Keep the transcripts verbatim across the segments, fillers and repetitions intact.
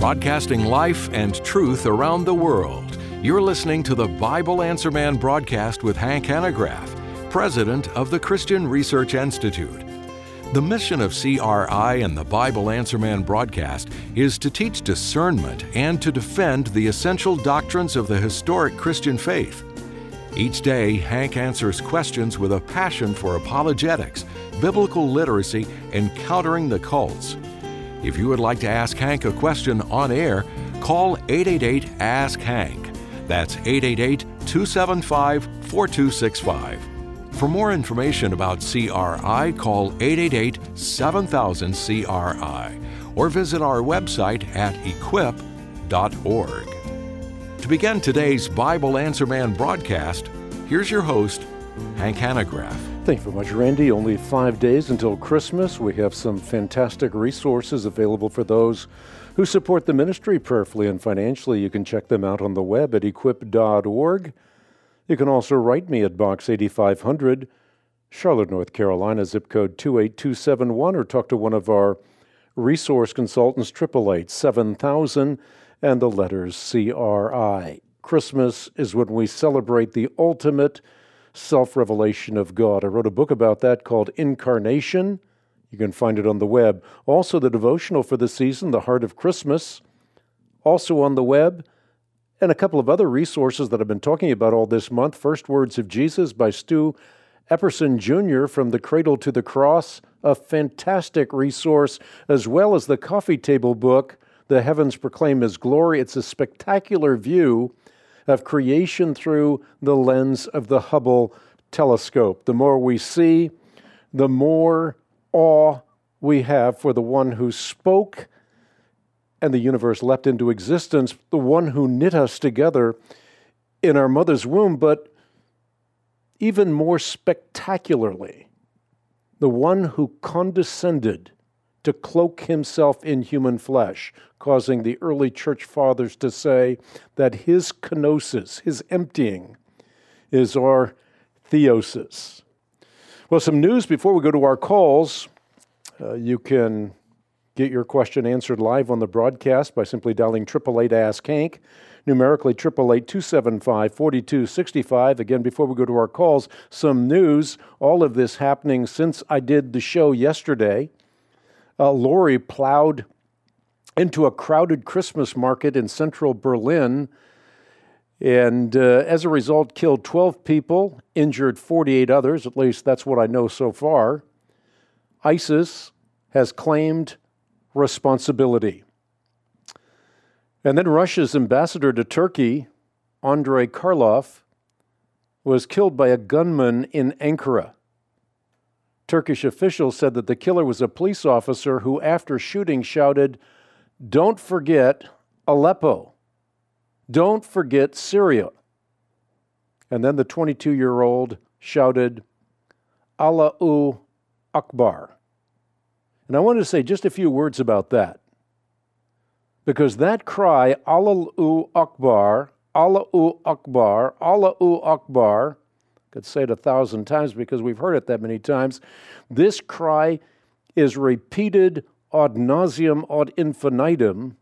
broadcasting life and truth around the world. You're listening to the Bible Answer Man broadcast with Hank Hanegraaff, president of the Christian Research Institute. The mission of C R I and the Bible Answer Man broadcast is to teach discernment and to defend the essential doctrines of the historic Christian faith. Each day, Hank answers questions with a passion for apologetics, biblical literacy, and countering the cults. If you would like to ask Hank a question on air, call eight eight eight, ask Hank. That's eight eight eight, two seven five, four two six five. For more information about C R I, call eight eight eight, seven thousand, C R I or visit our website at equip dot org. To begin today's Bible Answer Man broadcast, here's your host, Hank Hanegraaff. Thank you very much, Randy. Only five days until Christmas. We have some fantastic resources available for those who support the ministry prayerfully and financially. You can check them out on the web at equip dot org. You can also write me at Box eighty-five hundred, Charlotte, North Carolina, zip code two eight two seven one, or talk to one of our resource consultants, eight eight eight, seven thousand, and the letters C R I. Christmas is when we celebrate the ultimate self-revelation of God. I wrote a book about that called Incarnation. You can find it on the web. Also, the devotional for the season, The Heart of Christmas, also on the web. And a couple of other resources that I've been talking about all this month. First Words of Jesus by Stu Epperson Junior from the Cradle to the Cross, a fantastic resource, as well as the coffee table book, The Heavens Proclaim His Glory. It's a spectacular view of creation through the lens of the Hubble telescope. The more we see, the more awe we have for the one who spoke and the universe leapt into existence, the one who knit us together in our mother's womb, but even more spectacularly, the one who condescended to cloak himself in human flesh, causing the early church fathers to say that his kenosis, his emptying, is our theosis. Well, some news before we go to our calls. Uh, you can get your question answered live on the broadcast by simply dialing eight eight eight, ask Hank, numerically eight eight eight, two seven five, four two six five. Again, before we go to our calls, some news, all of this happening since I did the show yesterday. A lorry plowed into a crowded Christmas market in central Berlin and uh, as a result killed twelve people, injured forty-eight others, at least that's what I know so far. ISIS has claimed responsibility. And then Russia's ambassador to Turkey, Andrei Karlov, was killed by a gunman in Ankara. Turkish officials said that the killer was a police officer who, after shooting, shouted, "Don't forget Aleppo. Don't forget Syria." And then the twenty-two-year-old shouted, "Allahu Akbar." And I wanted to say just a few words about that. Because that cry, Allahu Akbar, Allahu Akbar, Allahu Akbar, could say it a thousand times because we've heard it that many times. This cry is repeated ad nauseum, ad infinitum.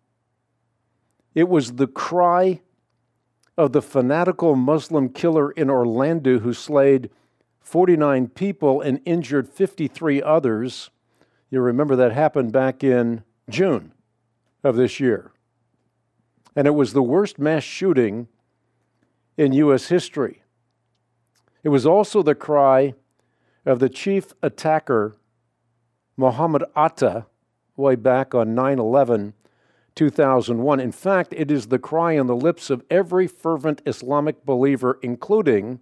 It was the cry of the fanatical Muslim killer in Orlando who slayed forty-nine people and injured fifty-three others. You remember that happened back in June of this year. And it was the worst mass shooting in U S history. It was also the cry of the chief attacker, Mohammed Atta, way back on nine eleven, two thousand one. In fact, it is the cry on the lips of every fervent Islamic believer, including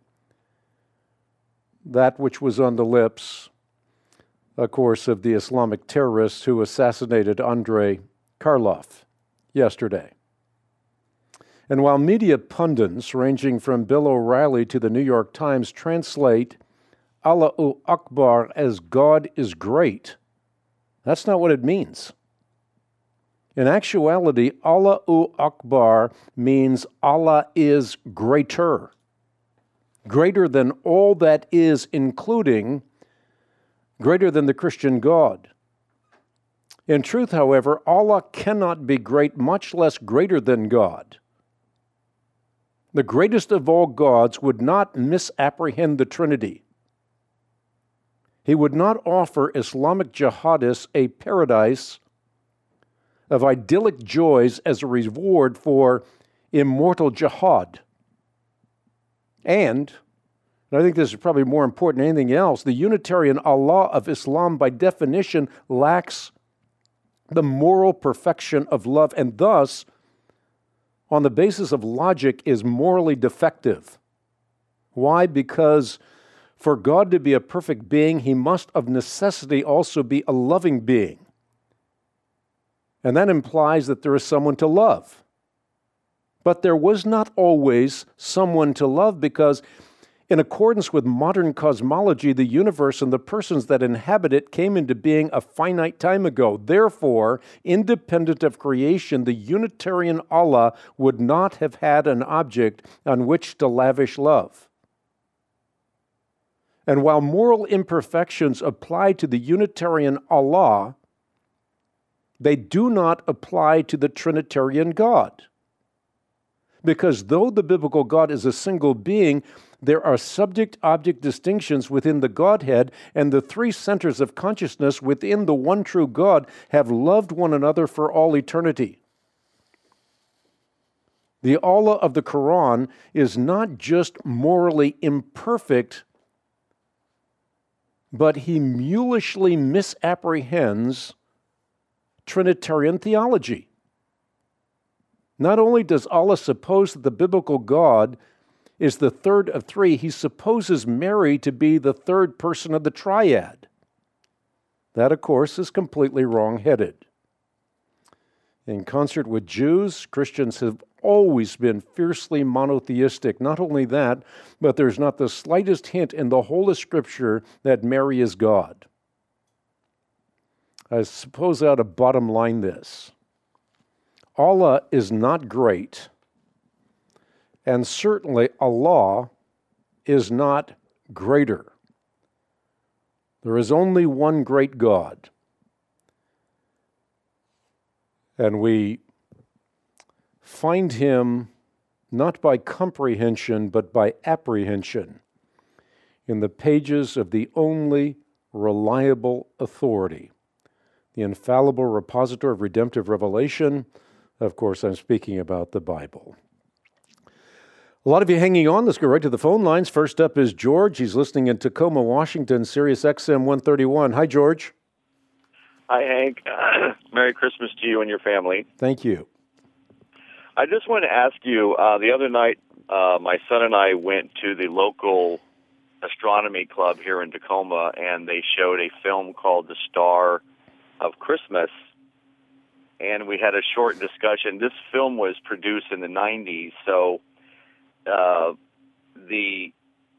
that which was on the lips, of course, of the Islamic terrorists who assassinated Andrei Karlov yesterday. And while media pundits, ranging from Bill O'Reilly to the New York Times, translate Allahu Akbar as God is great, that's not what it means. In actuality, Allahu Akbar means Allah is greater, greater than all that is, including greater than the Christian God. In truth, however, Allah cannot be great, much less greater than God. The greatest of all gods would not misapprehend the Trinity. He would not offer Islamic jihadists a paradise of idyllic joys as a reward for immortal jihad. And, and I think this is probably more important than anything else, the Unitarian Allah of Islam by definition lacks the moral perfection of love, and thus, on the basis of logic, is morally defective. Why? Because for God to be a perfect being, He must of necessity also be a loving being. And that implies that there is someone to love. But there was not always someone to love, because in accordance with modern cosmology, the universe and the persons that inhabit it came into being a finite time ago. Therefore, independent of creation, the Unitarian Allah would not have had an object on which to lavish love. And while moral imperfections apply to the Unitarian Allah, they do not apply to the Trinitarian God. Because though the biblical God is a single being, there are subject-object distinctions within the Godhead, and the three centers of consciousness within the one true God have loved one another for all eternity. The Allah of the Quran is not just morally imperfect, but He mulishly misapprehends Trinitarian theology. Not only does Allah suppose that the biblical God is the third of three, He supposes Mary to be the third person of the triad. That, of course, is completely wrong-headed. In concert with Jews, Christians have always been fiercely monotheistic. Not only that, but there's not the slightest hint in the whole of Scripture that Mary is God. I suppose I ought to bottom line this. Allah is not great, and certainly Allah is not greater. There is only one great God. And we find Him not by comprehension, but by apprehension in the pages of the only reliable authority, the infallible repository of redemptive revelation. Of course, I'm speaking about the Bible. A lot of you hanging on. Let's go right to the phone lines. First up is George. He's listening in Tacoma, Washington, Sirius X M one thirty-one. Hi, George. Hi, Hank. Uh, Merry Christmas to you and your family. Thank you. I just want to ask you, uh, the other night, uh, my son and I went to the local astronomy club here in Tacoma, and they showed a film called The Star of Christmas, and we had a short discussion. This film was produced in the nineties, so uh, the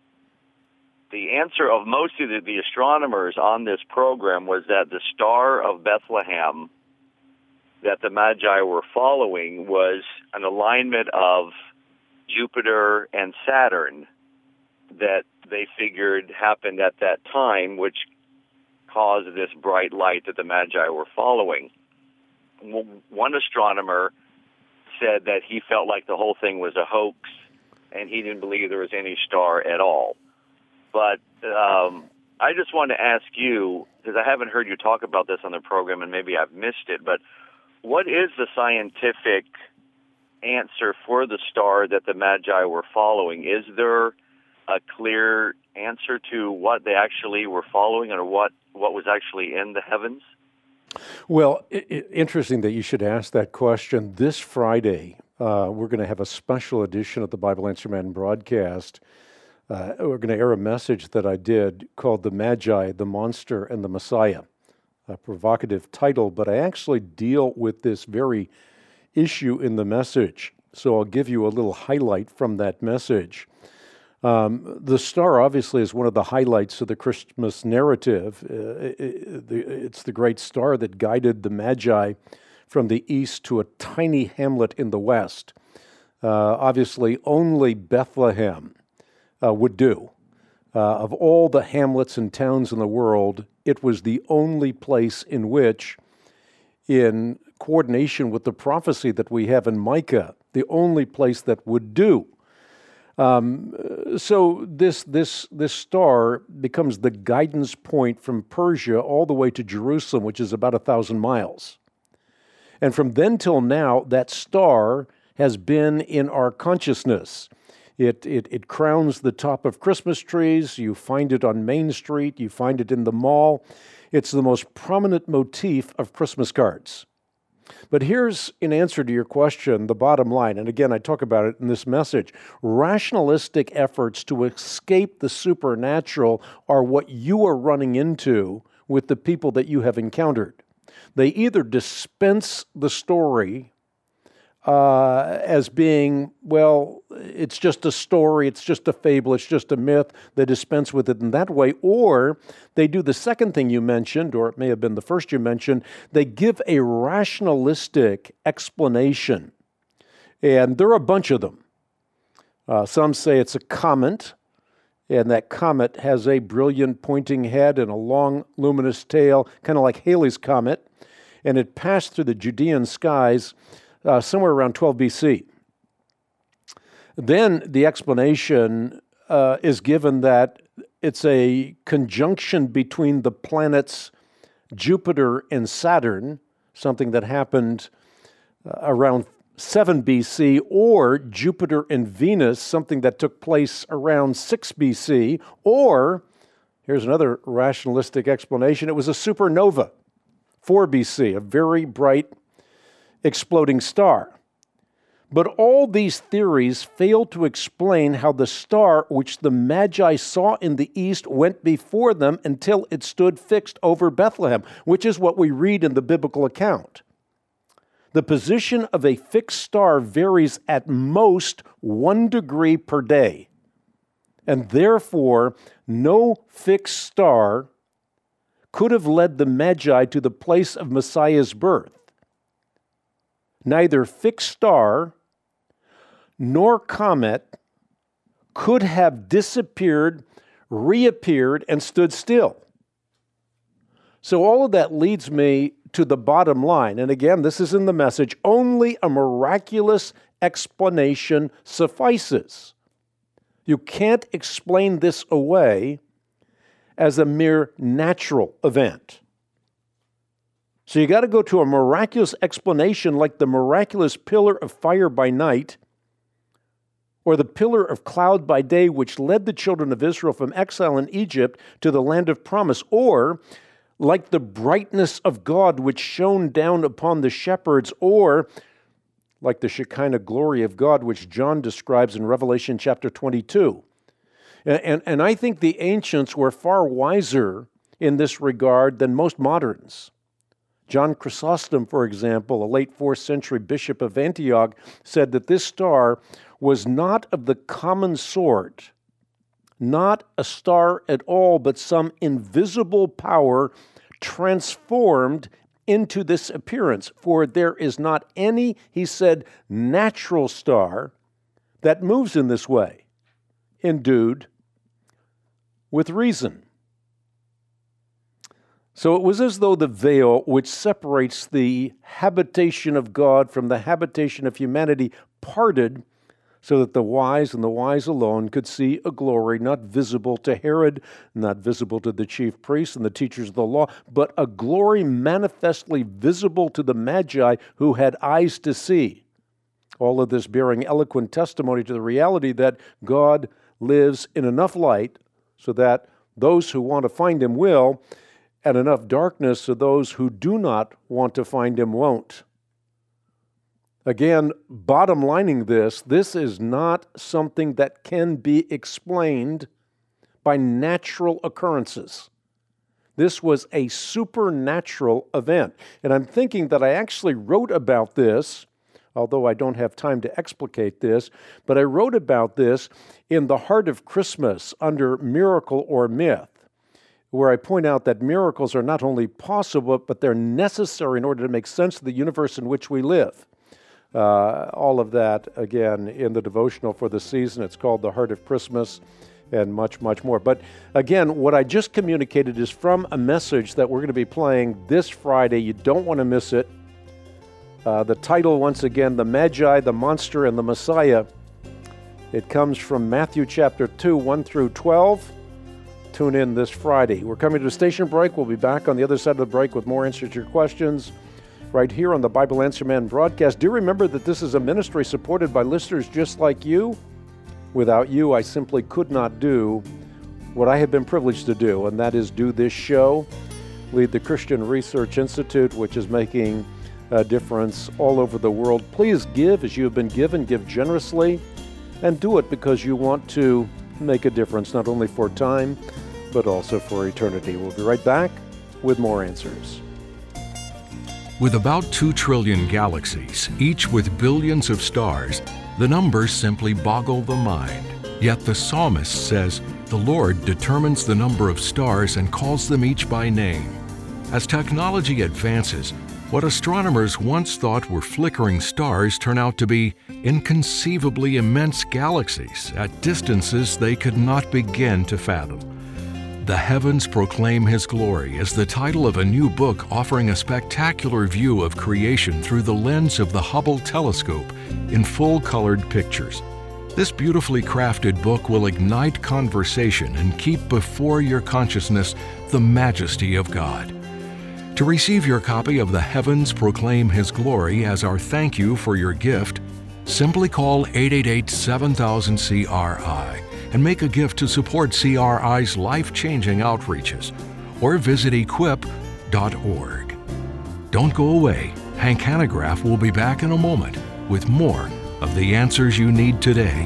the answer of most of the, the astronomers on this program was that the Star of Bethlehem that the Magi were following was an alignment of Jupiter and Saturn that they figured happened at that time, which caused this bright light that the Magi were following. One astronomer said that he felt like the whole thing was a hoax, and he didn't believe there was any star at all. But um, I just want to ask you, because I haven't heard you talk about this on the program, and maybe I've missed it, but what is the scientific answer for the star that the Magi were following? Is there a clear answer to what they actually were following, or what, what was actually in the heavens? Well, it, it, interesting that you should ask that question. This Friday, uh, we're going to have a special edition of the Bible Answer Man broadcast. Uh, we're going to air a message that I did called The Magi, the Monster, and the Messiah. A provocative title, but I actually deal with this very issue in the message. So I'll give you a little highlight from that message. Um, the star obviously is one of the highlights of the Christmas narrative. Uh, it, it, it's the great star that guided the Magi from the east to a tiny hamlet in the west. Uh, obviously, only Bethlehem uh, would do. Uh, of all the hamlets and towns in the world, it was the only place in which in coordination with the prophecy that we have in Micah, the only place that would do. Um, so this this this star becomes the guidance point from Persia all the way to Jerusalem, which is about a thousand miles. And from then till now, that star has been in our consciousness. It, it it crowns the top of Christmas trees. You find it on Main Street. You find it in the mall. It's the most prominent motif of Christmas cards. But here's, in answer to your question, the bottom line. And again, I talk about it in this message. Rationalistic efforts to escape the supernatural are what you are running into with the people that you have encountered. They either dispense the story uh, as being, well, it's just a story, it's just a fable, it's just a myth. They dispense with it in that way. Or they do the second thing you mentioned, or it may have been the first you mentioned, they give a rationalistic explanation. And there are a bunch of them. Uh, some say it's a comet, and that comet has a brilliant pointing head and a long luminous tail, kind of like Halley's Comet, and it passed through the Judean skies uh, somewhere around twelve B C. Then the explanation uh, is given that it's a conjunction between the planets Jupiter and Saturn, something that happened uh, around seven B C, or Jupiter and Venus, something that took place around six B C, or, here's another rationalistic explanation, it was a supernova, four B C, a very bright exploding star. But all these theories fail to explain how the star which the Magi saw in the east went before them until it stood fixed over Bethlehem, which is what we read in the biblical account. The position of a fixed star varies at most one degree per day, and therefore no fixed star could have led the Magi to the place of Messiah's birth. Neither fixed star nor comet could have disappeared, reappeared, and stood still. So all of that leads me to the bottom line. And again, this is in the message. Only a miraculous explanation suffices. You can't explain this away as a mere natural event. So you got to go to a miraculous explanation like the miraculous pillar of fire by night, or the pillar of cloud by day which led the children of Israel from exile in Egypt to the land of promise, or like the brightness of God which shone down upon the shepherds, or like the Shekinah glory of God which John describes in Revelation chapter twenty-two. And, and, and I think the ancients were far wiser in this regard than most moderns. John Chrysostom, for example, a late fourth century bishop of Antioch, said that this star was not of the common sort, not a star at all, but some invisible power transformed into this appearance. For there is not any, he said, natural star that moves in this way, endued with reason. So it was as though the veil which separates the habitation of God from the habitation of humanity parted so that the wise and the wise alone could see a glory not visible to Herod, not visible to the chief priests and the teachers of the law, but a glory manifestly visible to the Magi who had eyes to see. All of this bearing eloquent testimony to the reality that God lives in enough light so that those who want to find Him will, and enough darkness so those who do not want to find Him won't. Again, bottom lining this, this is not something that can be explained by natural occurrences. This was a supernatural event. And I'm thinking that I actually wrote about this, although I don't have time to explicate this, but I wrote about this in The Heart of Christmas under Miracle or Myth, where I point out that miracles are not only possible, but they're necessary in order to make sense of the universe in which we live. Uh, all of that, again, in the devotional for the season. It's called The Heart of Christmas, and much, much more. But again, what I just communicated is from a message that we're going to be playing this Friday. You don't want to miss it. Uh, the title, once again, The Magi, the Monster, and the Messiah. It comes from Matthew chapter two, one through twelve. Tune in this Friday. We're coming to a station break. We'll be back on the other side of the break with more answers to your questions right here on the Bible Answer Man broadcast. Do remember that this is a ministry supported by listeners just like you. Without you, I simply could not do what I have been privileged to do, and that is do this show, lead the Christian Research Institute, which is making a difference all over the world. Please give as you have been given, give generously, and do it because you want to make a difference, not only for time, but also for eternity. We'll be right back with more answers. With about two trillion galaxies, each with billions of stars, the numbers simply boggle the mind. Yet the psalmist says, "The Lord determines the number of stars and calls them each by name." As technology advances, what astronomers once thought were flickering stars turn out to be inconceivably immense galaxies at distances they could not begin to fathom. The Heavens Proclaim His Glory is the title of a new book offering a spectacular view of creation through the lens of the Hubble telescope in full-colored pictures. This beautifully crafted book will ignite conversation and keep before your consciousness the majesty of God. To receive your copy of The Heavens Proclaim His Glory as our thank you for your gift, simply call eight eight eight, seven thousand, C R I and make a gift to support C R I's life-changing outreaches, or visit equip dot org. Don't go away. Hank Hanegraaff will be back in a moment with more of the answers you need today.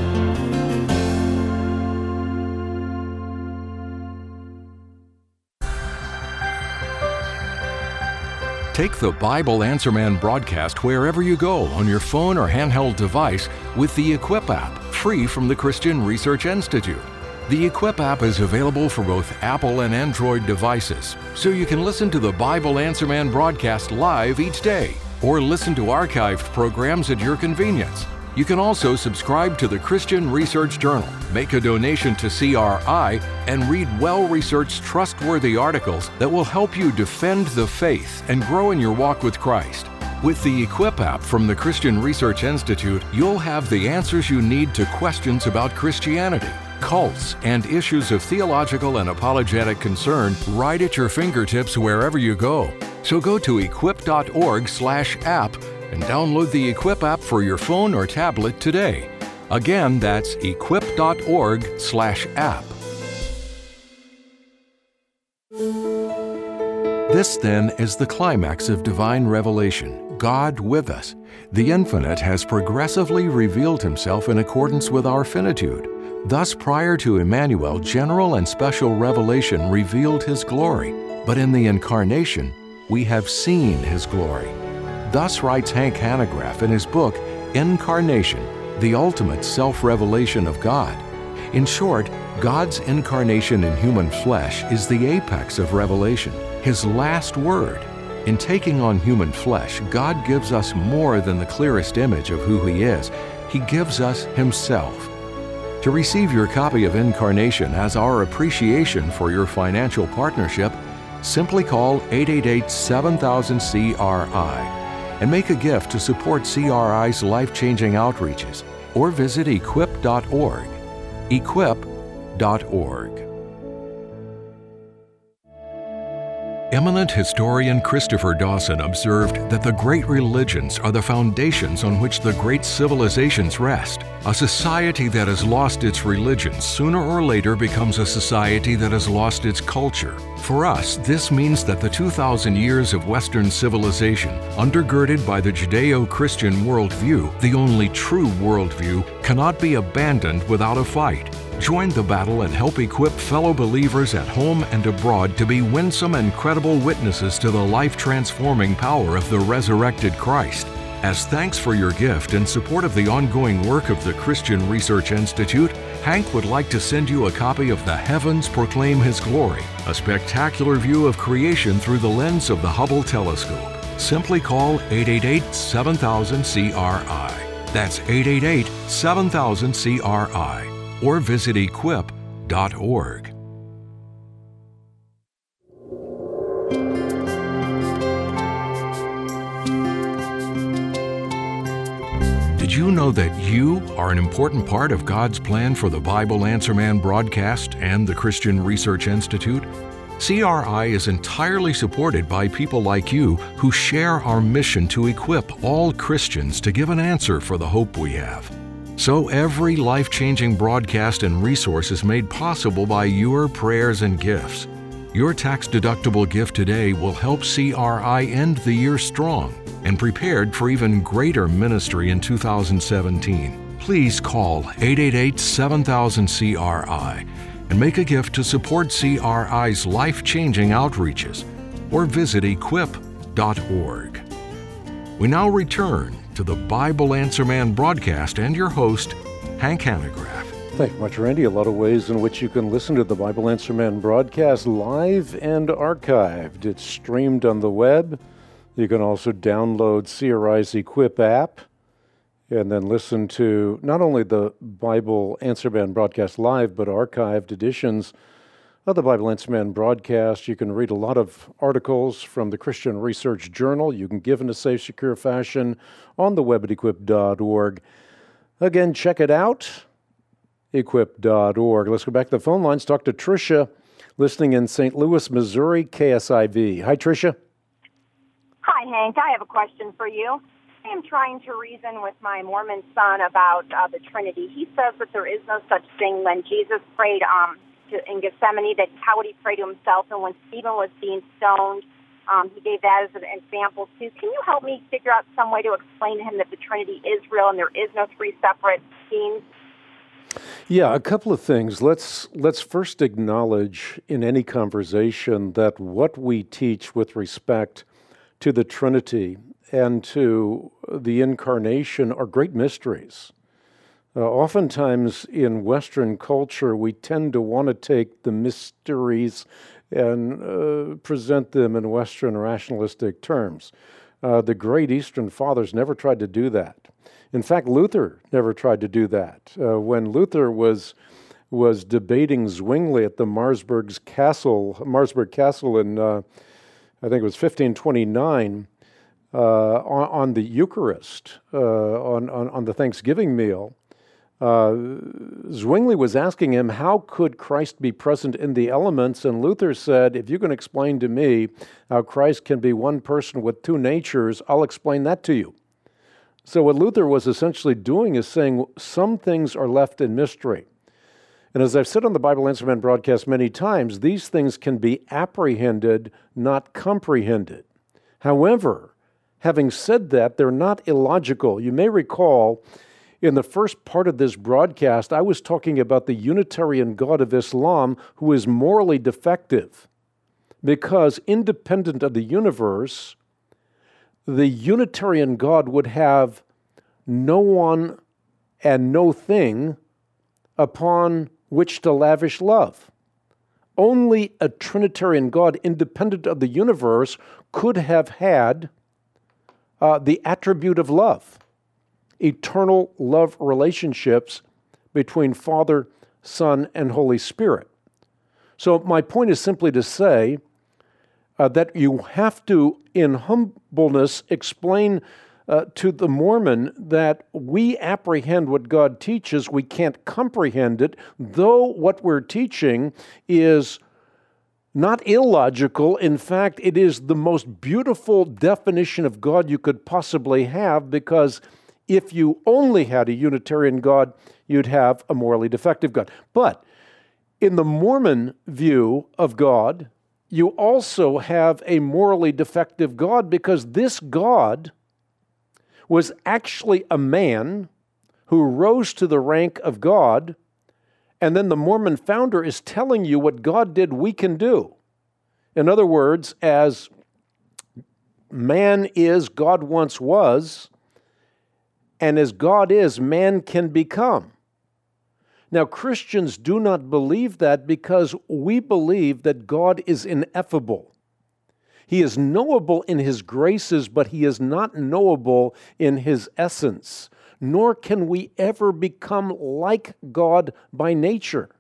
Take the Bible Answer Man broadcast wherever you go on your phone or handheld device with the Equip app, free from the Christian Research Institute. The Equip app is available for both Apple and Android devices, so you can listen to the Bible Answer Man broadcast live each day, or listen to archived programs at your convenience. You can also subscribe to the Christian Research Journal, make a donation to C R I, and read well-researched, trustworthy articles that will help you defend the faith and grow in your walk with Christ. With the Equip app from the Christian Research Institute, you'll have the answers you need to questions about Christianity, cults, and issues of theological and apologetic concern right at your fingertips wherever you go. So go to equip dot org slash app and download the Equip app for your phone or tablet today. Again, that's equip dot org slash app. This, then, is the climax of divine revelation, God with us. The Infinite has progressively revealed Himself in accordance with our finitude. Thus, prior to Emmanuel, general and special revelation revealed His glory, but in the Incarnation, we have seen His glory. Thus writes Hank Hanegraaff in his book, Incarnation, the Ultimate Self-Revelation of God. In short, God's incarnation in human flesh is the apex of revelation, His last word. In taking on human flesh, God gives us more than the clearest image of who He is. He gives us Himself. To receive your copy of Incarnation as our appreciation for your financial partnership, simply call eight eight eight, seven thousand, C R I and make a gift to support C R I's life-changing outreaches, or visit equip dot org. equip dot org. Eminent historian Christopher Dawson observed that the great religions are the foundations on which the great civilizations rest. A society that has lost its religion sooner or later becomes a society that has lost its culture. For us, this means that the two thousand years of Western civilization, undergirded by the Judeo-Christian worldview, the only true worldview, cannot be abandoned without a fight. Join the battle and help equip fellow believers at home and abroad to be winsome and credible witnesses to the life-transforming power of the resurrected Christ. As thanks for your gift and support of the ongoing work of the Christian Research Institute, Hank would like to send you a copy of The Heavens Proclaim His Glory, a spectacular view of creation through the lens of the Hubble telescope. Simply call eight eight eight, seven thousand, C R I. That's eight eight eight, seven thousand, C R I. Or visit equip dot org. Did you know that you are an important part of God's plan for the Bible Answer Man broadcast and the Christian Research Institute? C R I is entirely supported by people like you who share our mission to equip all Christians to give an answer for the hope we have. So every life-changing broadcast and resource is made possible by your prayers and gifts. Your tax-deductible gift today will help C R I end the year strong and prepared for even greater ministry in two thousand seventeen. Please call eight eight eight, seven thousand, C R I and make a gift to support C R I's life-changing outreaches, or visit equip dot org. We now return to the Bible Answer Man broadcast and your host, Hank Hanegraaff. Thank you much, Randy. A lot of ways in which you can listen to the Bible Answer Man broadcast live and archived. It's streamed on the web. You can also download C R I's Equip app and then listen to not only the Bible Answer Man broadcast live, but archived editions of the Bible Answer Man broadcast. You can read a lot of articles from the Christian Research Journal. You can give in a safe, secure fashion on the web at equip dot org. Again, check it out, equip dot org. Let's go back to the phone lines. Talk to Tricia, listening in Saint Louis, Missouri, K S I V. Hi, Tricia. Hi, Hank. I have a question for you. I am trying to reason with my Mormon son about uh, the Trinity. He says that there is no such thing. When Jesus prayed um, to, in Gethsemane, that how would he pray to himself? And when Stephen was being stoned, um, he gave that as an example too. Can you help me figure out some way to explain to him that the Trinity is real and there is no three separate beings? Yeah, a couple of things. Let's let's first acknowledge in any conversation that what we teach with respect to the Trinity and to the Incarnation are great mysteries. Uh, oftentimes in Western culture, we tend to want to take the mysteries and uh, present them in Western rationalistic terms. Uh, the great Eastern Fathers never tried to do that. In fact, Luther never tried to do that. Uh, when Luther was was debating Zwingli at the Marsburg's Castle, Marsburg Castle in, uh, I think it was fifteen twenty-nine, uh, on, on the Eucharist, uh, on, on, on the Thanksgiving meal, uh, Zwingli was asking him, how could Christ be present in the elements? And Luther said, if you can explain to me how Christ can be one person with two natures, I'll explain that to you. So what Luther was essentially doing is saying some things are left in mystery. And as I've said on the Bible Answer Man broadcast many times, these things can be apprehended, not comprehended. However, having said that, they're not illogical. You may recall in the first part of this broadcast, I was talking about the Unitarian God of Islam who is morally defective because independent of the universe, the Unitarian God would have no one and no thing upon which to lavish love. Only a Trinitarian God, independent of the universe, could have had uh, the attribute of love, eternal love relationships between Father, Son, and Holy Spirit. So my point is simply to say Uh, that you have to, in humbleness, explain uh, to the Mormon that we apprehend what God teaches, we can't comprehend it, though what we're teaching is not illogical. In fact, it is the most beautiful definition of God you could possibly have, because if you only had a Unitarian God, you'd have a morally defective God. But in the Mormon view of God, you also have a morally defective God, because this God was actually a man who rose to the rank of God, and then the Mormon founder is telling you what God did, we can do. In other words, as man is, God once was, and as God is, man can become. Now, Christians do not believe that because we believe that God is ineffable. He is knowable in His graces, but He is not knowable in His essence, nor can we ever become like God by nature.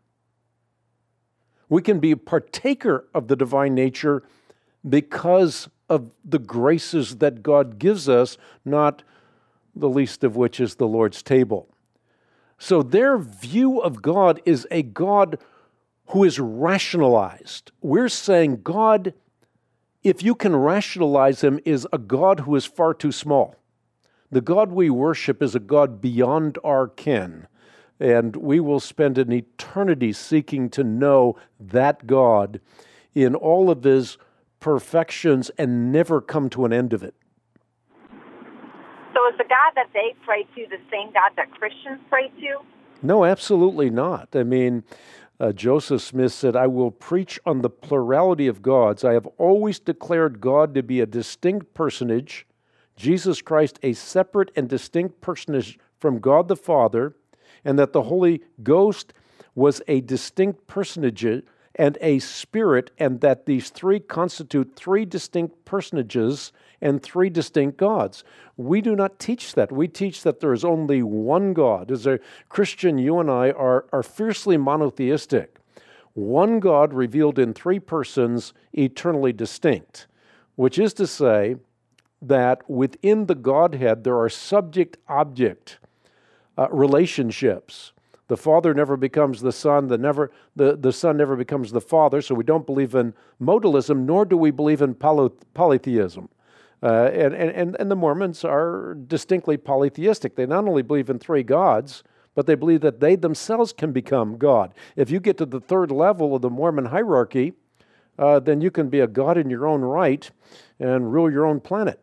We can be a partaker of the divine nature because of the graces that God gives us, not the least of which is the Lord's table. So their view of God is a God who is rationalized. We're saying God, if you can rationalize him, is a God who is far too small. The God we worship is a God beyond our ken, and we will spend an eternity seeking to know that God in all of his perfections and never come to an end of it. So is the God that they pray to the same God that Christians pray to? No, absolutely not. I mean, uh, Joseph Smith said, I will preach on the plurality of gods. I have always declared God to be a distinct personage, Jesus Christ a separate and distinct personage from God the Father, and that the Holy Ghost was a distinct personage and a spirit, and that these three constitute three distinct personages and three distinct gods. We do not teach that. We teach that there is only one God. As a Christian, you and I are, are fiercely monotheistic. One God revealed in three persons, eternally distinct, which is to say that within the Godhead there are subject-object uh, relationships. The Father never becomes the Son, the, never, the, the Son never becomes the Father, so we don't believe in modalism, nor do we believe in poly, polytheism. Uh, and, and, and the Mormons are distinctly polytheistic. They not only believe in three gods, but they believe that they themselves can become God. If you get to the third level of the Mormon hierarchy, uh, then you can be a God in your own right and rule your own planet.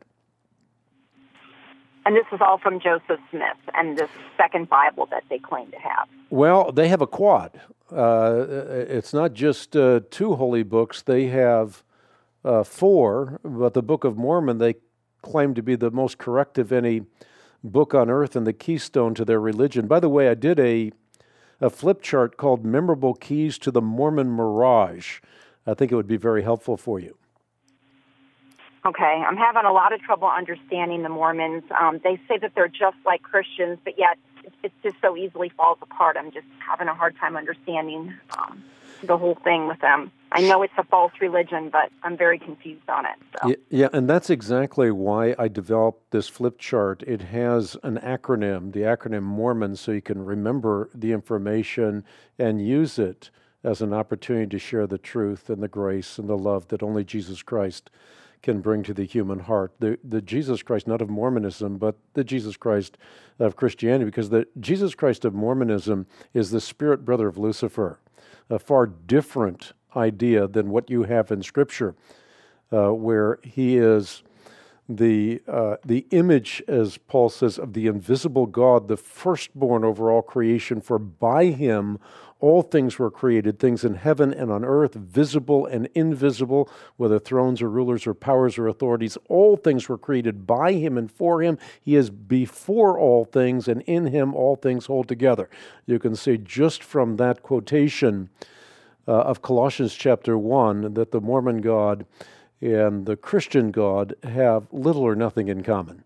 And this is all from Joseph Smith and this second Bible that they claim to have. Well, they have a quad. Uh, it's not just uh, two holy books. They have uh, four, but the Book of Mormon they claim to be the most correct of any book on earth and the keystone to their religion. By the way, I did a, a flip chart called Memorable Keys to the Mormon Mirage. I think it would be very helpful for you. Okay, I'm having a lot of trouble understanding the Mormons. Um, they say that they're just like Christians, but yet it just so easily falls apart. I'm just having a hard time understanding um, the whole thing with them. I know it's a false religion, but I'm very confused on it. So. Yeah, yeah, and that's exactly why I developed this flip chart. It has an acronym, the acronym Mormon, so you can remember the information and use it as an opportunity to share the truth and the grace and the love that only Jesus Christ can bring to the human heart. The the Jesus Christ, not of Mormonism, but the Jesus Christ of Christianity, because the Jesus Christ of Mormonism is the spirit brother of Lucifer, a far different idea than what you have in Scripture, uh, where he is the uh, the image, as Paul says, of the invisible God, the firstborn over all creation, for by him all things were created, things in heaven and on earth, visible and invisible, whether thrones or rulers or powers or authorities. All things were created by him and for him. He is before all things, and in him all things hold together. You can see just from that quotation uh, of Colossians chapter one that the Mormon God and the Christian God have little or nothing in common.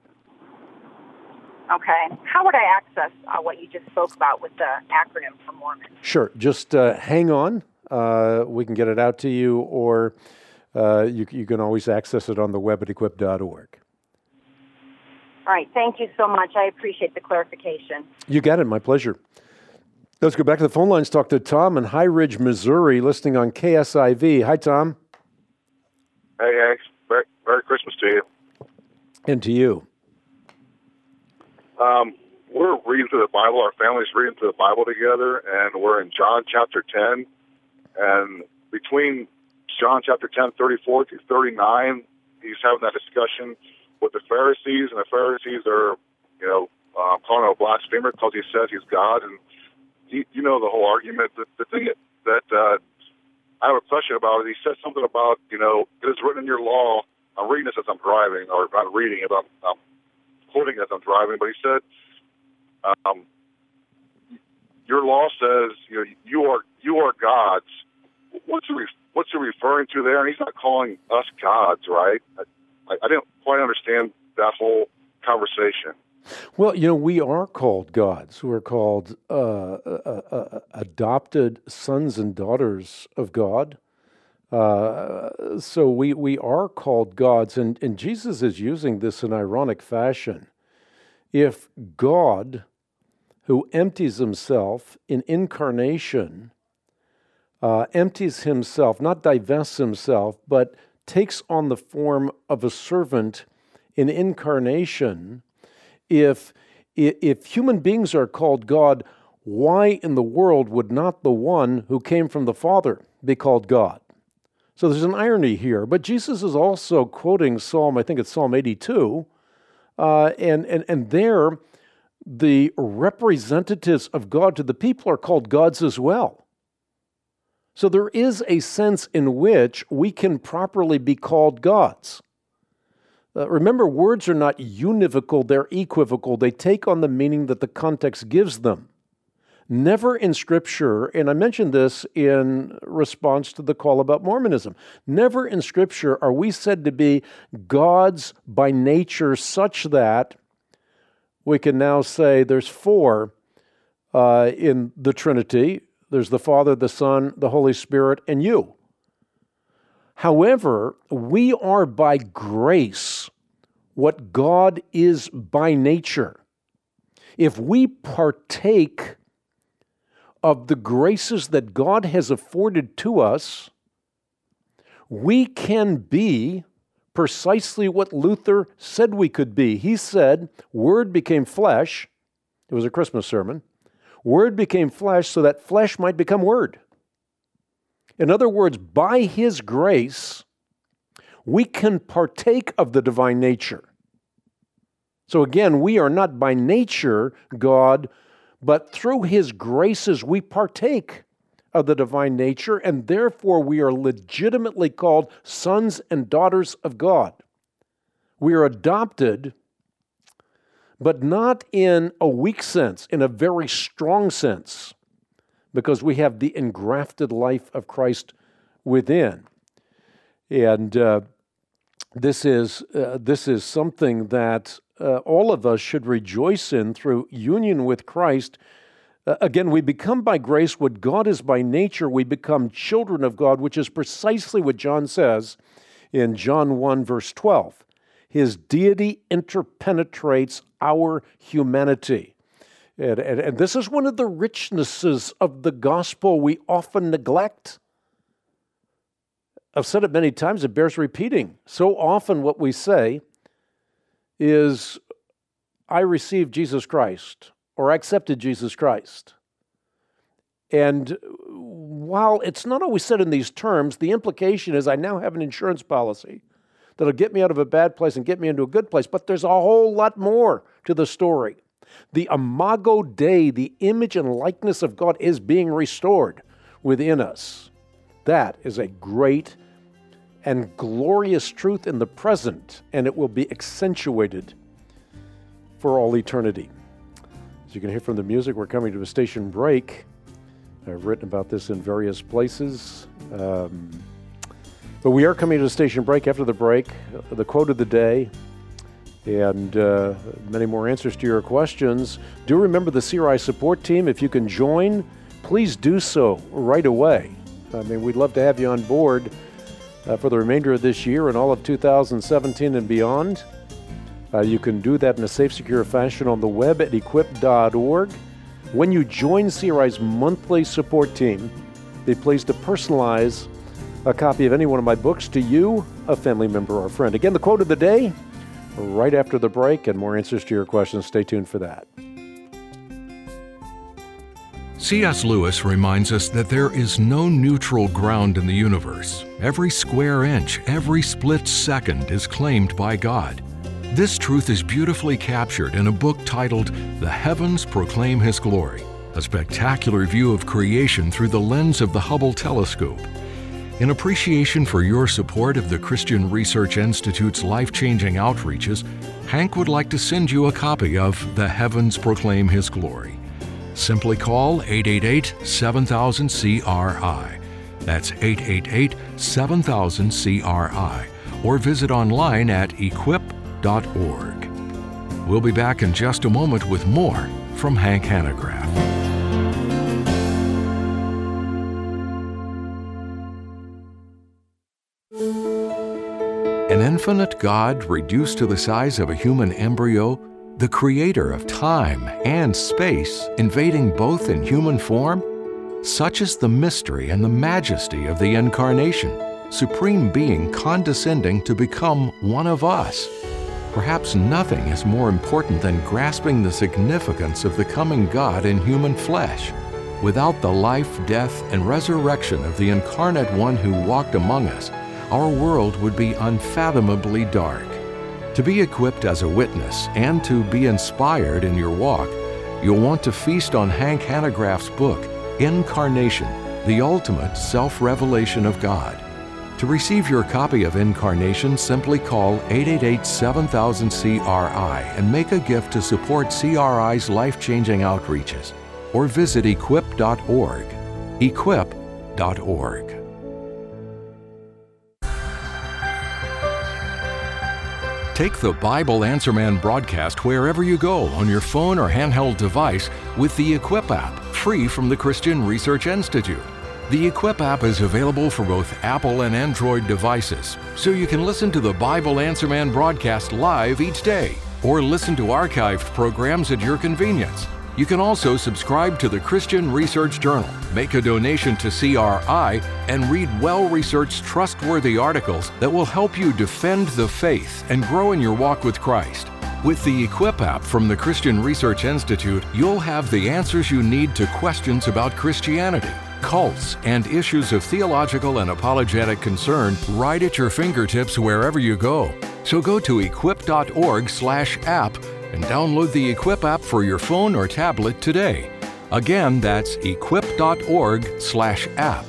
Okay. How would I access uh, what you just spoke about with the acronym for Mormon? Sure. Just uh, hang on. Uh, we can get it out to you, or uh, you, you can always access it on the web at equip dot org. All right. Thank you so much. I appreciate the clarification. You got it. My pleasure. Let's go back to the phone lines. Talk to Tom in High Ridge, Missouri, listening on K S I V. Hi, Tom. Hey, Hank. Merry, Merry Christmas to you. And to you. Um, we're reading through the Bible. Our family's reading through the Bible together, and we're in John chapter ten. And between John chapter ten, thirty-four through thirty-nine, he's having that discussion with the Pharisees, and the Pharisees are, you know, uh, calling him a blasphemer because he says he's God. And you, you know the whole argument. The, the thing that uh, I have a question about is he says something about, you know, it is written in your law. I'm reading this as I'm driving, or not reading it, I'm, I'm quoting as I'm driving, but he said, um, your law says, you know, you are you are gods. What's he, what's he referring to there? And he's not calling us gods, right? I, I didn't quite understand that whole conversation. Well, you know, we are called gods. We're called uh, uh, uh, adopted sons and daughters of God. Uh, so we, we are called gods, and, and Jesus is using this in ironic fashion. if God, who empties himself in incarnation, uh, empties himself, not divests himself, but takes on the form of a servant in incarnation, if, if human beings are called God, why in the world would not the one who came from the Father be called God? So there's an irony here, but Jesus is also quoting Psalm, I think it's Psalm eighty-two, uh, and, and, and there the representatives of God to the people are called gods as well. So there is a sense in which we can properly be called gods. Uh, remember, words are not univocal, they're equivocal. They take on the meaning that the context gives them. Never in Scripture, and I mentioned this in response to the call about Mormonism, never in Scripture are we said to be gods by nature such that we can now say there's four uh, in the Trinity. There's the Father, the Son, the Holy Spirit, and you. However, we are by grace what God is by nature. If we partake of the graces that God has afforded to us, we can be precisely what Luther said we could be. He said, Word became flesh. It was a Christmas sermon. Word became flesh so that flesh might become Word. In other words, by His grace, we can partake of the divine nature. So again, we are not by nature God, but through His graces we partake of the divine nature, and therefore we are legitimately called sons and daughters of God. We are adopted, but not in a weak sense, in a very strong sense, because we have the engrafted life of Christ within. And uh, this is uh, this is something that uh, all of us should rejoice in through union with Christ. Uh, again, we become by grace what God is by nature. We become children of God, which is precisely what John says in John one, verse twelve. His deity interpenetrates our humanity. And, and, and this is one of the richnesses of the gospel we often neglect. I've said it many times, it bears repeating. So often what we say is, I received Jesus Christ, or I accepted Jesus Christ. And while it's not always said in these terms, the implication is I now have an insurance policy that'll get me out of a bad place and get me into a good place. But there's a whole lot more to the story. The imago Dei, the image and likeness of God, is being restored within us. That is a great and glorious truth in the present, and it will be accentuated for all eternity. As you can hear from the music, we're coming to a station break. I've written about this in various places. Um, but we are coming to a station break. After the break, the quote of the day, and uh, many more answers to your questions. Do remember the C R I support team. If you can join, please do so right away. I mean, we'd love to have you on board uh, for the remainder of this year and all of two thousand seventeen and beyond. Uh, you can do that in a safe, secure fashion on the web at equip dot org. When you join C R I's monthly support team, be pleased to personalize a copy of any one of my books to you, a family member or friend. Again, the quote of the day, right after the break, and more answers to your questions. Stay tuned for that. C S Lewis reminds us that there is no neutral ground in the universe. Every square inch, every split second is claimed by God. This truth is beautifully captured in a book titled The Heavens Proclaim His Glory, a spectacular view of creation through the lens of the Hubble telescope. In appreciation for your support of the Christian Research Institute's life-changing outreaches, Hank would like to send you a copy of The Heavens Proclaim His Glory. Simply call eight eight eight, seven thousand, C R I. That's eight eight eight, seven thousand, C R I. Or visit online at equip dot org. We'll be back in just a moment with more from Hank Hanegraaff. An infinite God reduced to the size of a human embryo, the creator of time and space, invading both in human form? Such is the mystery and the majesty of the Incarnation, Supreme Being condescending to become one of us. Perhaps nothing is more important than grasping the significance of the coming God in human flesh. Without the life, death, and resurrection of the Incarnate One who walked among us, our world would be unfathomably dark. To be equipped as a witness and to be inspired in your walk, you'll want to feast on Hank Hanegraaff's book, Incarnation, the Ultimate Self-Revelation of God. To receive your copy of Incarnation, simply call eight eight eight, seven thousand, C R I and make a gift to support C R I's life-changing outreaches, or visit equip dot org. equip dot org. Take the Bible Answer Man broadcast wherever you go on your phone or handheld device with the Equip app, free from the Christian Research Institute. The Equip app is available for both Apple and Android devices, so you can listen to the Bible Answer Man broadcast live each day, or listen to archived programs at your convenience. You can also subscribe to the Christian Research Journal, make a donation to C R I, and read well-researched, trustworthy articles that will help you defend the faith and grow in your walk with Christ. With the Equip app from the Christian Research Institute, you'll have the answers you need to questions about Christianity, cults, and issues of theological and apologetic concern right at your fingertips wherever you go. So go to equip dot org slash app and download the Equip app for your phone or tablet today. Again, that's equip dot org slash app.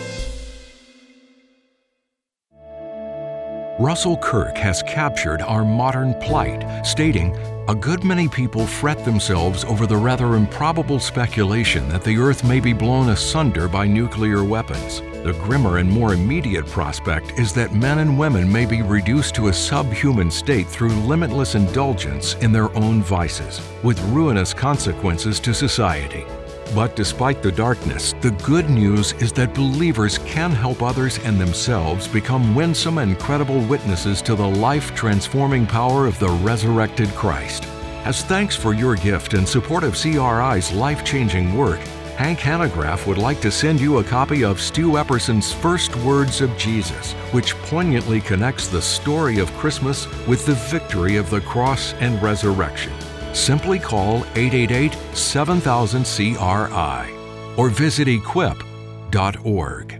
Russell Kirk has captured our modern plight, stating, "A good many people fret themselves over the rather improbable speculation that the Earth may be blown asunder by nuclear weapons. The grimmer and more immediate prospect is that men and women may be reduced to a subhuman state through limitless indulgence in their own vices, with ruinous consequences to society. But despite the darkness, the good news is that believers can help others and themselves become winsome and credible witnesses to the life-transforming power of the resurrected Christ. As thanks for your gift and support of C R I's life-changing work, Hank Hanegraaff would like to send you a copy of Stu Epperson's First Words of Jesus, which poignantly connects the story of Christmas with the victory of the cross and resurrection. Simply call eight eight eight, seven thousand, C R I or visit equip dot org.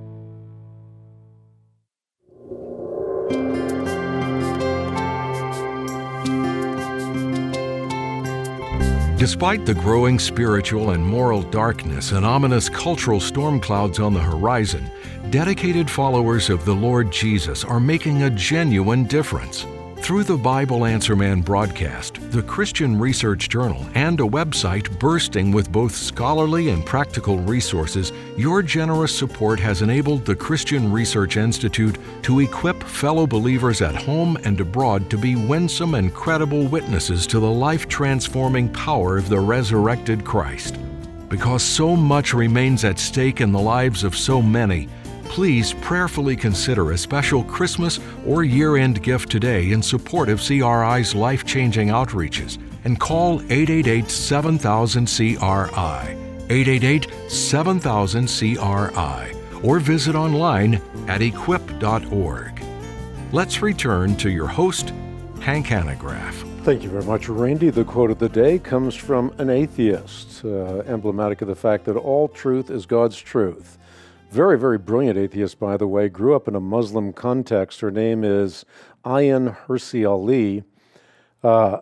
Despite the growing spiritual and moral darkness and ominous cultural storm clouds on the horizon, dedicated followers of the Lord Jesus are making a genuine difference. Through the Bible Answer Man broadcast, the Christian Research Journal, and a website bursting with both scholarly and practical resources, your generous support has enabled the Christian Research Institute to equip fellow believers at home and abroad to be winsome and credible witnesses to the life-transforming power of the resurrected Christ. Because so much remains at stake in the lives of so many, please prayerfully consider a special Christmas or year-end gift today in support of C R I's life-changing outreaches, and call eight eight eight, seven thousand, C R I, eight eight eight, seven thousand, C R I, or visit online at equip dot org. Let's return to your host, Hank Hanegraaff. Thank you very much, Randy. The quote of the day comes from an atheist, uh, emblematic of the fact that all truth is God's truth. Very, very brilliant atheist, by the way, grew up in a Muslim context. Her name is Ayan Hirsi Ali. Uh,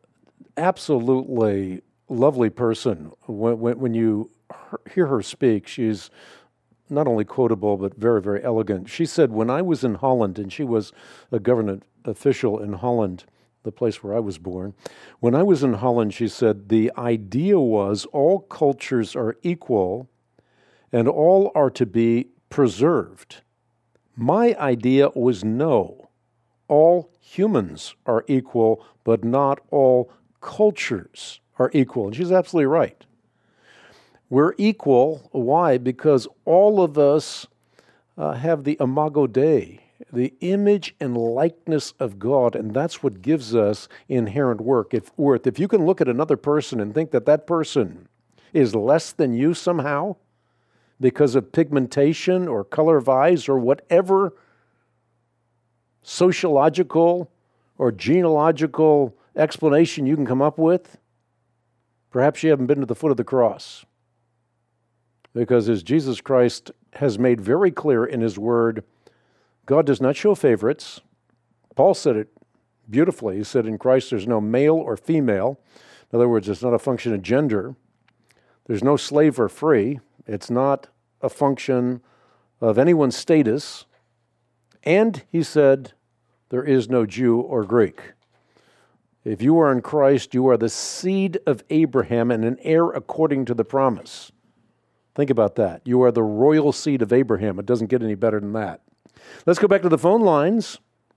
absolutely lovely person. When, when, when you hear her speak, she's not only quotable, but very, very elegant. She said, when I was in Holland, and she was a government official in Holland, the place where I was born. When I was in Holland, she said, the idea was all cultures are equal and all are to be preserved. My idea was no, all humans are equal, but not all cultures are equal. And she's absolutely right. We're equal. Why? Because all of us uh, have the imago Dei, the image and likeness of God, and that's what gives us inherent work. If, worth. If you can look at another person and think that that person is less than you somehow because of pigmentation or color of eyes or whatever sociological or genealogical explanation you can come up with, perhaps you haven't been to the foot of the cross. Because as Jesus Christ has made very clear in His Word, God does not show favorites. Paul said it beautifully. He said in Christ there's no male or female. In other words, it's not a function of gender. There's no slave or free. It's not a function of anyone's status. And he said, there is no Jew or Greek. If you are in Christ, you are the seed of Abraham and an heir according to the promise. Think about that. You are the royal seed of Abraham. It doesn't get any better than that. Let's go back to the phone lines.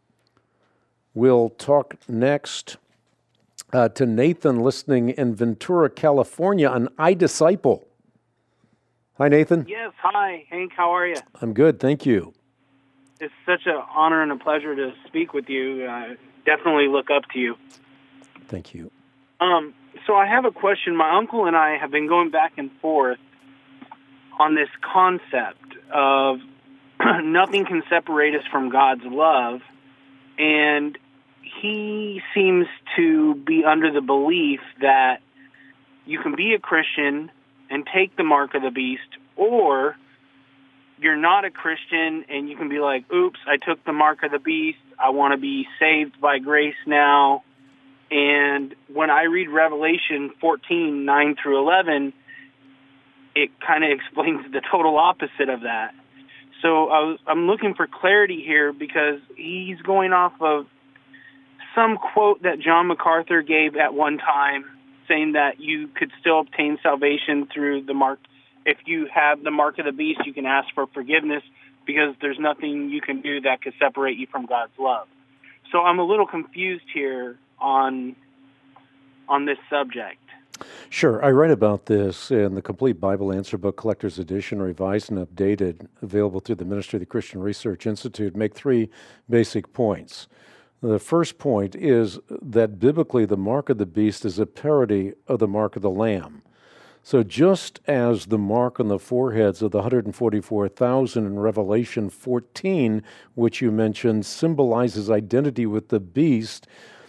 We'll talk next uh, to Nathan listening in Ventura, California, on iDisciple. Hi, Nathan. Yes, hi, Hank. How are you? I'm good, thank you. It's such an honor and a pleasure to speak with you. I definitely look up to you. Thank you. Um, so I have a question. My uncle and I have been going back and forth on this concept of nothing can separate us from God's love, and he seems to be under the belief that you can be a Christian and take the mark of the beast, or you're not a Christian and you can be like, oops, I took the mark of the beast, I want to be saved by grace now. And when I read Revelation fourteen, nine through eleven, it kind of explains the total opposite of that. So I was, I'm looking for clarity here because he's going off of some quote that John MacArthur gave at one time, saying that you could still obtain salvation through the mark. If you have the mark of the beast, you can ask for forgiveness because there's nothing you can do that could separate you from God's love. So I'm a little confused here on on this subject. Sure. I write about this in the Complete Bible Answer Book Collector's Edition, revised and updated, available through the Ministry of the Christian Research Institute. Make three basic points. The first point is that biblically the mark of the beast is a parody of the mark of the Lamb. So just as the mark on the foreheads of the one hundred forty-four thousand in Revelation fourteen, which you mentioned, symbolizes identity with the beast,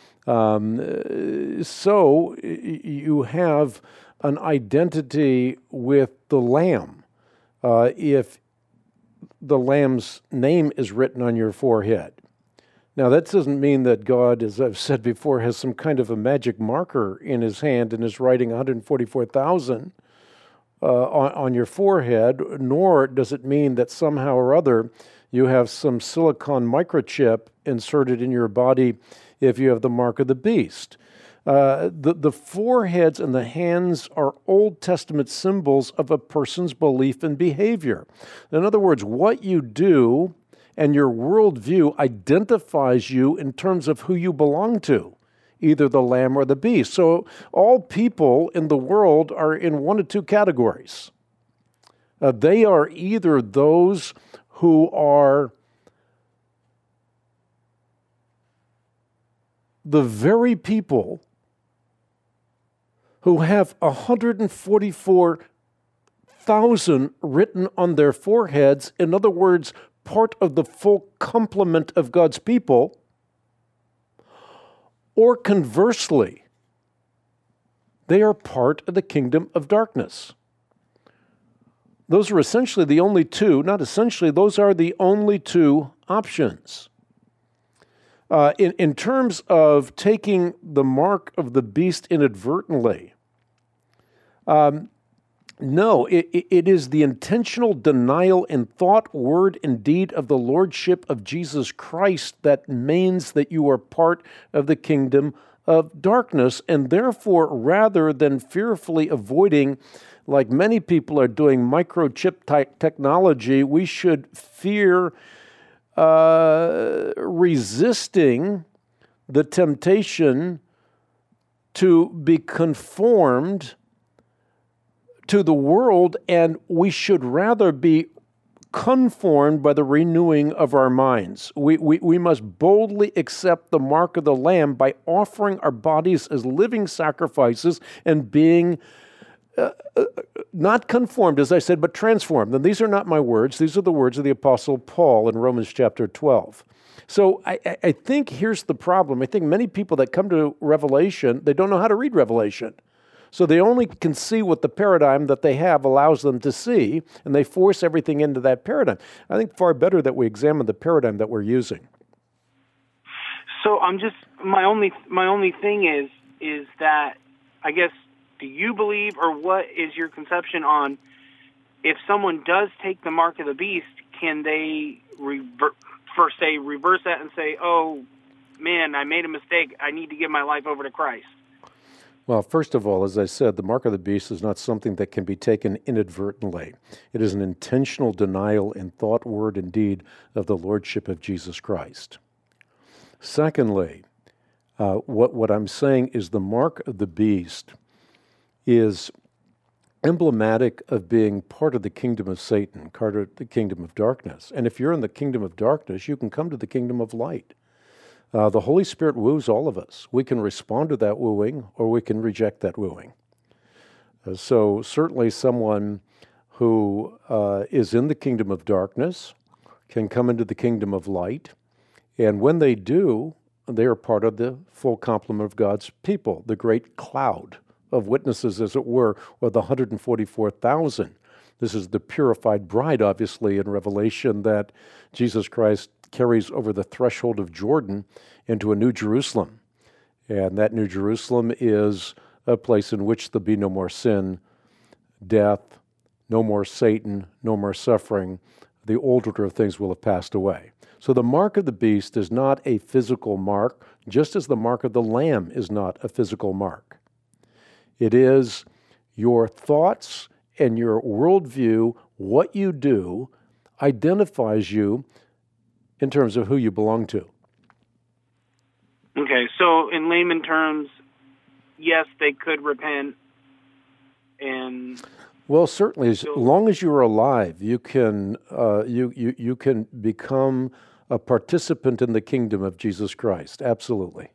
um, so you have an identity with the Lamb uh, if the Lamb's name is written on your forehead. Now, that doesn't mean that God, as I've said before, has some kind of a magic marker in His hand and is writing one hundred forty-four thousand uh, on, on your forehead, nor does it mean that somehow or other you have some silicon microchip inserted in your body if you have the mark of the beast. Uh, the, the foreheads and the hands are Old Testament symbols of a person's belief and behavior. In other words, what you do and your worldview identifies you in terms of who you belong to, either the Lamb or the beast. So all people in the world are in one of two categories. Uh, they are either those who are the very people who have one hundred forty-four thousand written on their foreheads, in other words, part of the full complement of God's people, or conversely, they are part of the kingdom of darkness. Those are essentially the only two, not essentially, those are the only two options. Uh, in, in terms of taking the mark of the beast inadvertently, um, no, it, it is the intentional denial in thought, word, and deed of the lordship of Jesus Christ that means that you are part of the kingdom of darkness, and therefore, rather than fearfully avoiding, like many people are doing, microchip type technology, we should fear uh, resisting the temptation to be conformed to the world, and we should rather be conformed by the renewing of our minds. We, we, we must boldly accept the mark of the Lamb by offering our bodies as living sacrifices and being uh, uh, not conformed, as I said, but transformed. And these are not my words. These are the words of the Apostle Paul in Romans chapter twelve. So I, I think here's the problem. I think many people that come to Revelation, they don't know how to read Revelation. So they only can see what the paradigm that they have allows them to see, and they force everything into that paradigm. I think far better that we examine the paradigm that we're using. So I'm just my only my only thing is is that I guess do you believe, or what is your conception on if someone does take the mark of the beast, can they rever- first say reverse that and say, oh man, I made a mistake, I need to give my life over to Christ? Well, first of all, as I said, the mark of the beast is not something that can be taken inadvertently. It is an intentional denial in thought, word, and deed of the lordship of Jesus Christ. Secondly, uh, what, what I'm saying is the mark of the beast is emblematic of being part of the kingdom of Satan, part of the kingdom of darkness. And if you're in the kingdom of darkness, you can come to the kingdom of light. Uh, the Holy Spirit woos all of us. We can respond to that wooing, or we can reject that wooing. Uh, so certainly someone who uh, is in the kingdom of darkness can come into the kingdom of light. And when they do, they are part of the full complement of God's people, the great cloud of witnesses, as it were, or the one hundred forty-four thousand. This is the purified bride, obviously, in Revelation that Jesus Christ carries over the threshold of Jordan into a new Jerusalem. And that new Jerusalem is a place in which there'll be no more sin, death, no more Satan, no more suffering. The old order of things will have passed away. So the mark of the beast is not a physical mark, just as the mark of the Lamb is not a physical mark. It is your thoughts and your worldview, what you do, identifies you in terms of who you belong to. Okay, so in layman terms, yes, they could repent and... Well, certainly, as long as you're alive, you can uh, you, you you can become a participant in the kingdom of Jesus Christ. Absolutely.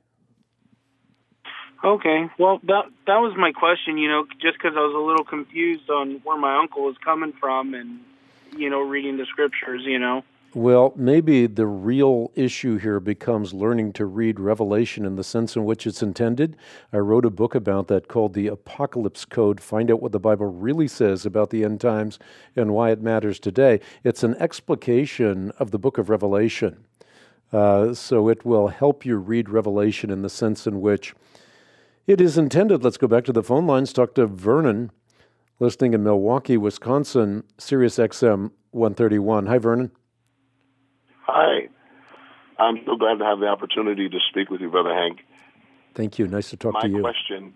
Okay, well, that that was my question, you know, just because I was a little confused on where my uncle was coming from and, you know, reading the scriptures, you know. Well, maybe the real issue here becomes learning to read Revelation in the sense in which it's intended. I wrote a book about that called The Apocalypse Code. Find out what the Bible really says about the end times and why it matters today. It's an explication of the book of Revelation. Uh, so it will help you read Revelation in the sense in which it is intended. Let's go back to the phone lines. Talk to Vernon, listening in Milwaukee, Wisconsin, Sirius X M one thirty-one. Hi, Vernon. Hi. I'm so glad to have the opportunity to speak with you, Brother Hank. Thank you. Nice to talk my to you. Question,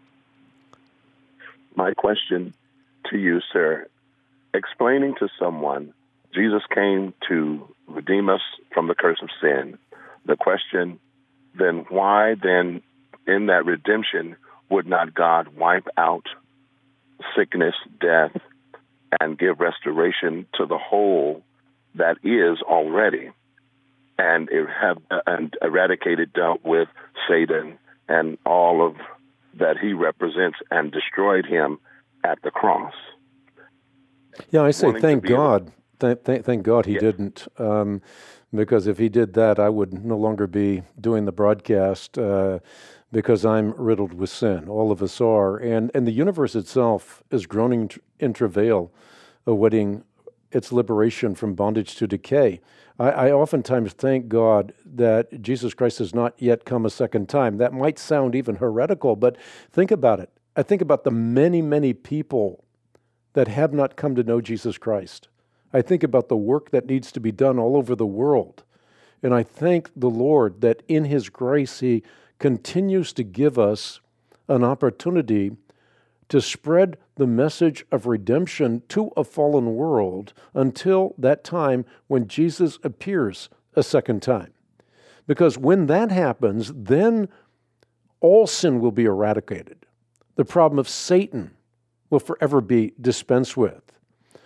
my question to you, sir, explaining to someone Jesus came to redeem us from the curse of sin. The question, then why then in that redemption would not God wipe out sickness, death, and give restoration to the whole that is already? And it have and eradicated, dealt with Satan and all of that he represents and destroyed him at the cross. Yeah, I say thank God. Able, th- th- thank God he yes. didn't, um, because if he did that, I would no longer be doing the broadcast uh, because I'm riddled with sin. All of us are. And, and the universe itself is groaning in travail, awaiting its liberation from bondage to decay. I, I oftentimes thank God that Jesus Christ has not yet come a second time. That might sound even heretical, but think about it. I think about the many, many people that have not come to know Jesus Christ. I think about the work that needs to be done all over the world. And I thank the Lord that in His grace, He continues to give us an opportunity to spread the message of redemption to a fallen world until that time when Jesus appears a second time. Because when that happens, then all sin will be eradicated. The problem of Satan will forever be dispensed with.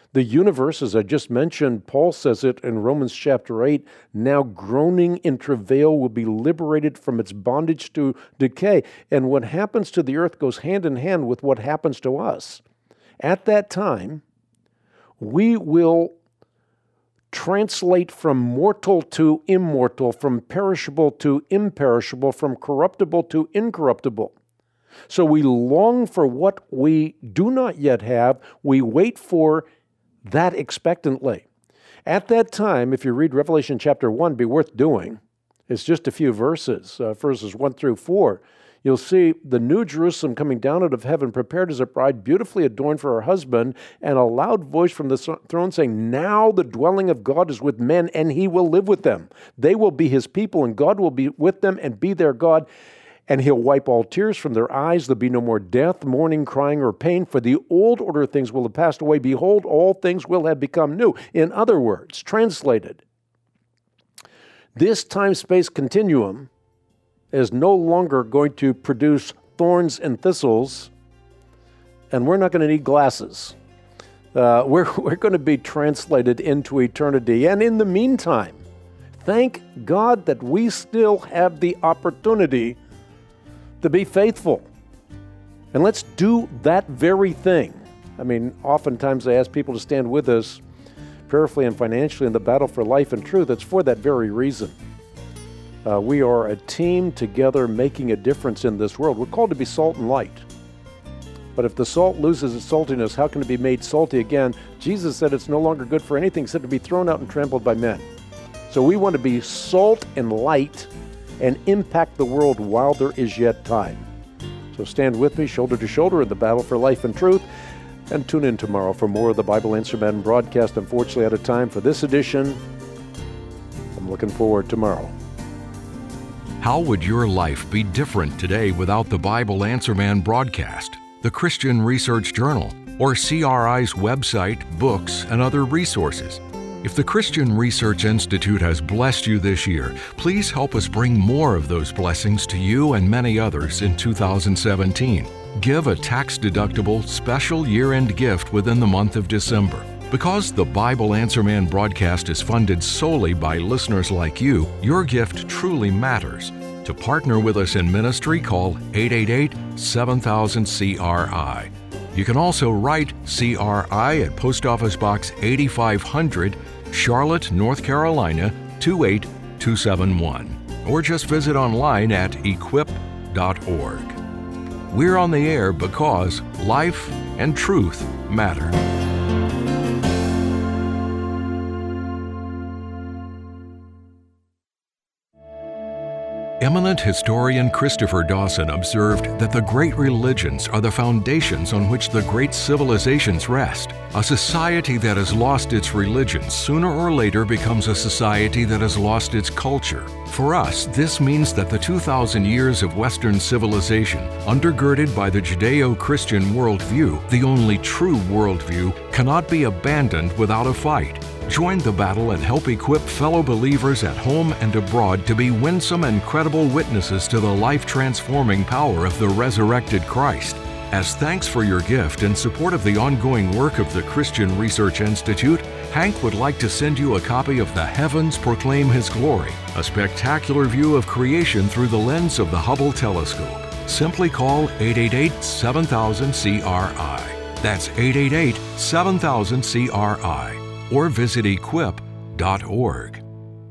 The universe, as I just mentioned, Paul says it in Romans chapter eight, now groaning in travail will be liberated from its bondage to decay. And what happens to the earth goes hand in hand with what happens to us. At that time, we will translate from mortal to immortal, from perishable to imperishable, from corruptible to incorruptible. So we long for what we do not yet have. We wait for that expectantly. At that time, if you read Revelation chapter one, be worth doing. It's just a few verses, uh, verses one through four. You'll see the new Jerusalem coming down out of heaven, prepared as a bride, beautifully adorned for her husband, and a loud voice from the throne saying, now the dwelling of God is with men, and he will live with them. They will be his people, and God will be with them and be their God. And he'll wipe all tears from their eyes. There'll be no more death, mourning, crying, or pain, for the old order of things will have passed away. Behold, all things will have become new. In other words, translated, this time-space continuum is no longer going to produce thorns and thistles, and we're not going to need glasses. Uh, we're, we're going to be translated into eternity. And in the meantime, thank God that we still have the opportunity to be faithful. And let's do that very thing. I mean, oftentimes I ask people to stand with us prayerfully and financially in the battle for life and truth. It's for that very reason. Uh, we are a team together making a difference in this world. We're called to be salt and light. But if the salt loses its saltiness, how can it be made salty again? Jesus said it's no longer good for anything except to be thrown out and trampled by men. So we want to be salt and light and impact the world while there is yet time. So stand with me, shoulder to shoulder, in the battle for life and truth, and tune in tomorrow for more of the Bible Answer Man broadcast. Unfortunately, out of time for this edition. I'm looking forward tomorrow. How would your life be different today without the Bible Answer Man broadcast, the Christian Research Journal, or C R I's website, books, and other resources? If the Christian Research Institute has blessed you this year, please help us bring more of those blessings to you and many others in two thousand seventeen. Give a tax-deductible special year-end gift within the month of December. Because the Bible Answer Man broadcast is funded solely by listeners like you, your gift truly matters. To partner with us in ministry, call eight eight eight, seven thousand, C R I. You can also write C R I at Post Office Box eighty-five hundred, Charlotte, North Carolina, two eight two seven one. Or just visit online at equip dot org. We're on the air because life and truth matter. Eminent historian Christopher Dawson observed that the great religions are the foundations on which the great civilizations rest. A society that has lost its religion sooner or later becomes a society that has lost its culture. For us, this means that the two thousand years of Western civilization, undergirded by the Judeo-Christian worldview, the only true worldview, cannot be abandoned without a fight. Join the battle and help equip fellow believers at home and abroad to be winsome and credible witnesses to the life-transforming power of the resurrected Christ. As thanks for your gift and support of the ongoing work of the Christian Research Institute, Hank would like to send you a copy of The Heavens Proclaim His Glory, a spectacular view of creation through the lens of the Hubble telescope. Simply call eight eight eight, seven thousand, C R I. That's eight eight eight, seven thousand, C R I. Or visit equip dot org.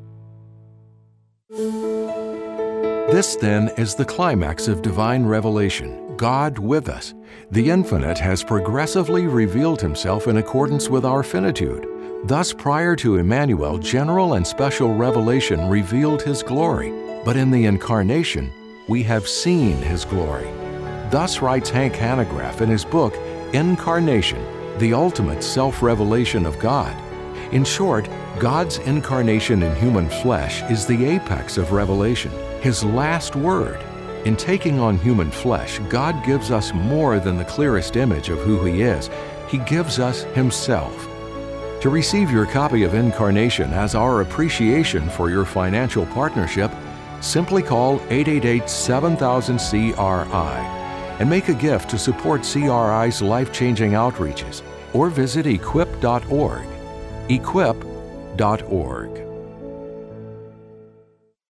This, then, is the climax of divine revelation, God with us. The Infinite has progressively revealed Himself in accordance with our finitude. Thus, prior to Emmanuel, general and special revelation revealed His glory, but in the Incarnation, we have seen His glory. Thus writes Hank Hanegraaff in his book, Incarnation, the Ultimate Self-Revelation of God. In short, God's incarnation in human flesh is the apex of revelation, His last word. In taking on human flesh, God gives us more than the clearest image of who He is. He gives us Himself. To receive your copy of Incarnation as our appreciation for your financial partnership, simply call eight eight eight, seven thousand, C R I and make a gift to support C R I's life-changing outreaches. or visit equip dot org. equip dot org.